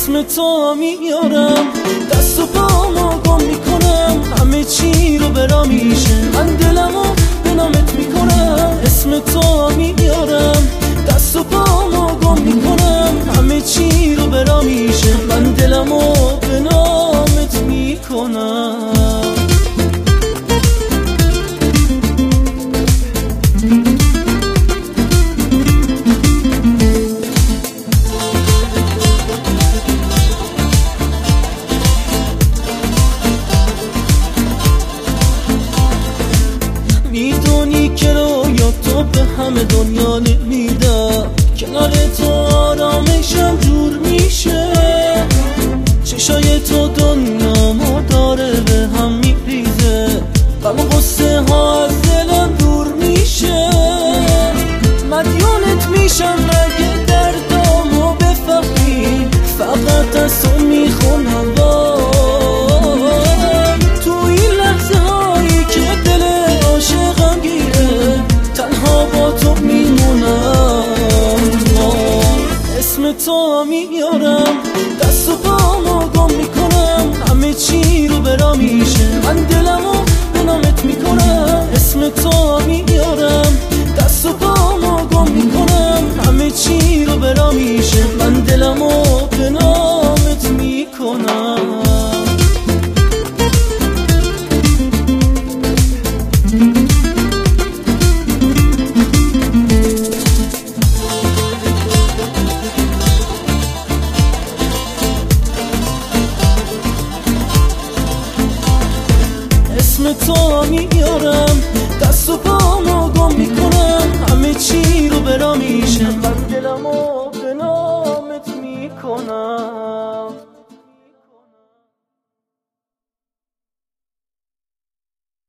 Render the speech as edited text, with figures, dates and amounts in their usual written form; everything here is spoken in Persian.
اسم تو میارم، دست و پامو گم میکنم، همه چی رو برا میشه، من دلمو به نامت میکنم. اسم تو میارم، دست و پامو گم میکنم، همه چی رو برا میشه، من دلمو به نامت میکنم. میدونی که رویا تو به همه دنیا نمیدم، کنار تو آرامشم جور میشه، چشای تو دنیامو داره به هم میریزه، غم و غصه ها از دلم دور میشه، مدیونت میشم اگه دردامو بفهمی، فقط از تو میخونم تو این لحظه هایی که دل عاشقم گیره، تنها با تو میمونم. اسم تو میارم، دست و پامو گم میکنم، همه چی رو برا میشه، من دلمو به نامت میکنم. اسم تو میارم، دست و پامو گم میکنم، همه چی رو برا میشه، من دلمو به نامت میکنم. اسم تو میارم، دست و پامو گم میکنم، همه چی رو برا